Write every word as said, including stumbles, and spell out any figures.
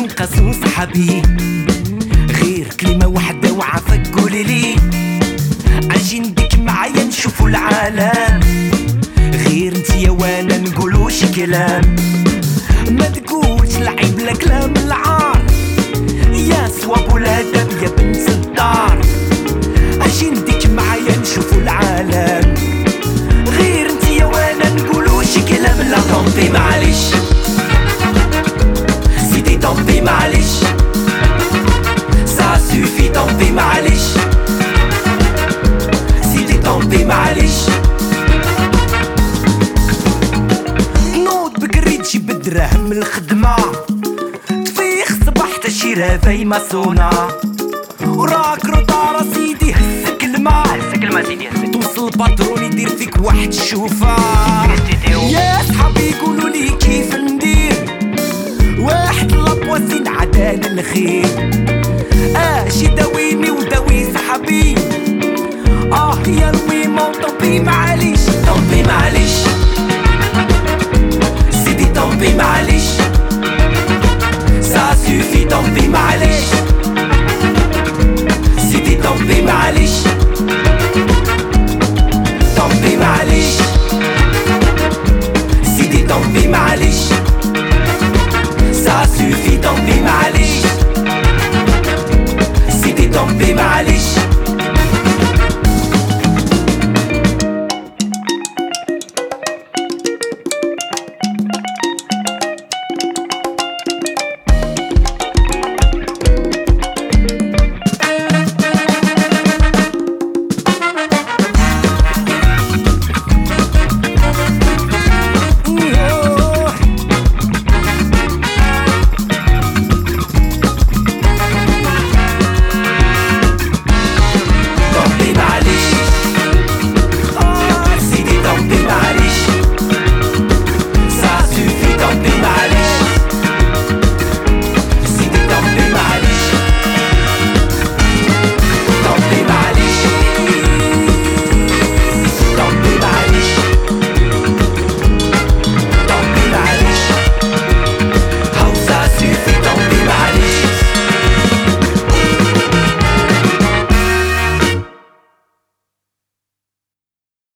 ينقصوا صحابي، غير كلمة واحدة وعافاك قولي لي اجي نديك معايا نشوفوا العالم، غير انتيا وانا نقولوا شي كلام. ما تقولش العيب لا كلام العار، يا صواب ولا دم يا بنت الدار. اجي نديك معايا نشوفوا العالم، غير انتيا وانا نقولوا شي كلام. لا طومبي معليش سيدي، طومبي معليش سا سوفي، طومبي معليش سيدي، طومبي معليش. نوض بكري تجيب الدراهم من الخدمة، تفيق صباح تشي رافاي ماسونا، وراك روطارة سيدي هزك الماء، هزك الماء سيدي هزك، توصل الباترون يدير فيك واحد الشوفة. يا صحابي يقولوا لي كيف ندير، واحد لابواسين عدانا الخير، اجي داويني وداوي صحابي. اه يا الويمون طومبي معليش، طومبي معليش سيدي، طومبي معليش سا سوفي، طومبي معليش سيدي، طومبي معليش طومبي معليش سيدي، طومبي معليش سا سوفي، طومبي معليش سيدي، طومبي معليش.